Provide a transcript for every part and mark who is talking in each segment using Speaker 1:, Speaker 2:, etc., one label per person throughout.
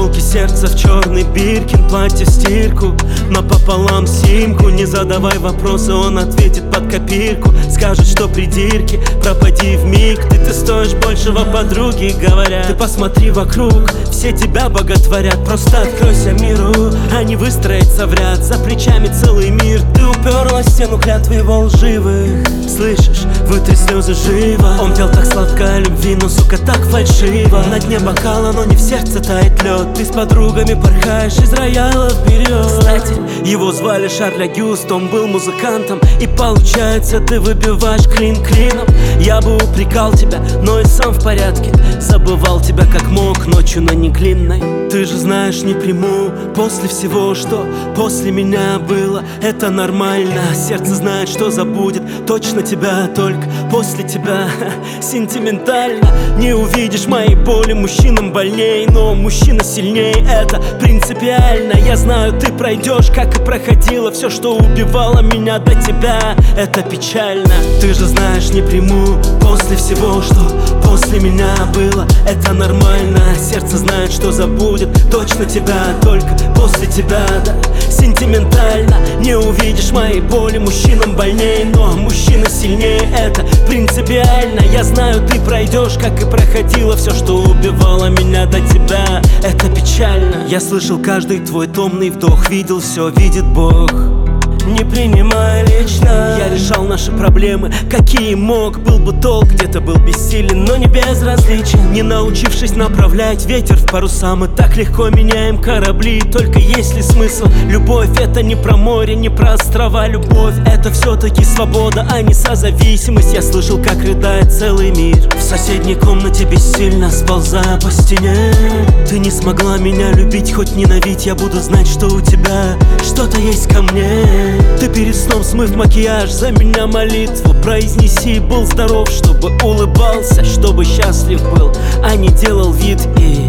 Speaker 1: футболке, сердце в черный биркин, платье в стирку, напополам симку. Не задавай вопросы, он ответит под копирку. Скажет, что придирки, пропади вмиг. Ты стоишь большего, подруги говорят. Ты посмотри вокруг, все тебя боготворят. Просто откройся миру, а не выстроиться в ряд. За плечами целый мир, ты уперлась в стену клятвы его лживых. Слышишь, вытри слезы живо. Он пел так сладко о любви, но, сука, так фальшиво. На дне бокала, но не в сердце тает лед. Ты с подругами порхаешь из рояла вперед. Кстати, его звали Шарль Агюст, он был музыкантом. И получается, ты выбиваешь клин клином. Я бы упрекал тебя, но и сам в порядке. Забывал тебя как мог ночью на неклинной. Ты же знаешь, не приму после всего, что после меня было. Это нормально, сердце знает, что забудет точно тебя, только после тебя. Сентиментально не увидишь моей боли. Мужчинам больней, но мужчина сильней. Это принципиально. Я знаю, ты пройдешь, как и проходила. Все, что убивало меня до тебя, это печально. Ты же знаешь, не приму после всего, что после меня было. Это нормально, сердце знает, что забудет точно тебя, только после тебя, да. Сентиментально не увидишь моей боли. Мужчинам больней, но мужчина сильнее. Это принципиально. Я знаю, ты пройдешь, как и проходила. Все, что убивало меня до тебя, это печально. Я слышал каждый твой томный вдох, видел все, видит Бог. Не принимай лично. Я решал наши проблемы, какие мог. Был бы толк, где-то был бессилен, но не безразличен. Не научившись направлять ветер в паруса, мы так легко меняем корабли. Только есть ли смысл? Любовь — это не про море, не про острова. Любовь — это все-таки свобода, а не созависимость. Я слышал, как рыдает целый мир в соседней комнате, бессильно сползая по стене. Ты не смогла меня любить, хоть ненавидь. Я буду знать, что у тебя что-то есть ко мне. Ты перед сном, смыв макияж, за меня молитву произнеси. Был здоров, чтобы улыбался, чтобы счастлив был, а не делал вид и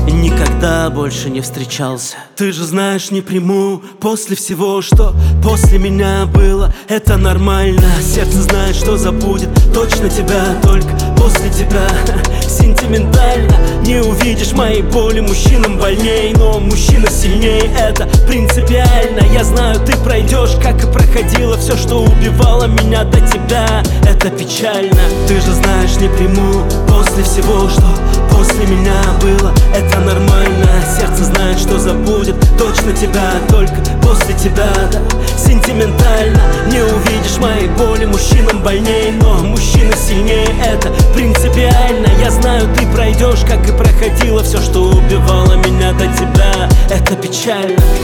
Speaker 1: никогда больше не встречался. Ты же знаешь, не приму после всего, что после меня было. Это нормально, сердце знает, что забудет точно тебя, только после тебя. Сентиментально не увидишь моей боли. Мужчинам больней, но мужчина сильнее. Это принципиально. Я знаю, ты пройдешь, как и проходила. Все, что убивало меня до тебя, это печально. Ты же знаешь, не приму после всего, что после меня было. Это нормально, сердце знает, что забудет точно тебя, только после тебя, да. Сентиментально не увидишь моей боли. Мужчинам больней, но мужчина сильнее. Это принципиально. Я знаю, ты пройдешь, как и проходила. Все, что убивало меня до тебя, это печально.